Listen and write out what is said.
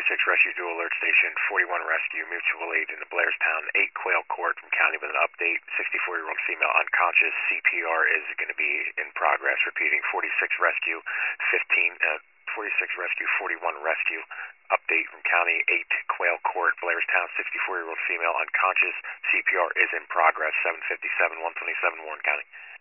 46 Rescue Dual Alert Station, 41 Rescue, Mutual Aid in the Blairstown 8 Quail Court from County with an update. 64-year-old female unconscious. CPR is going to be in progress. Repeating, 46 Rescue, 46 Rescue, 41 Rescue. Update from County 8 Quail Court, Blairstown, 64-year-old female unconscious. CPR is in progress. 757, 127 Warren County.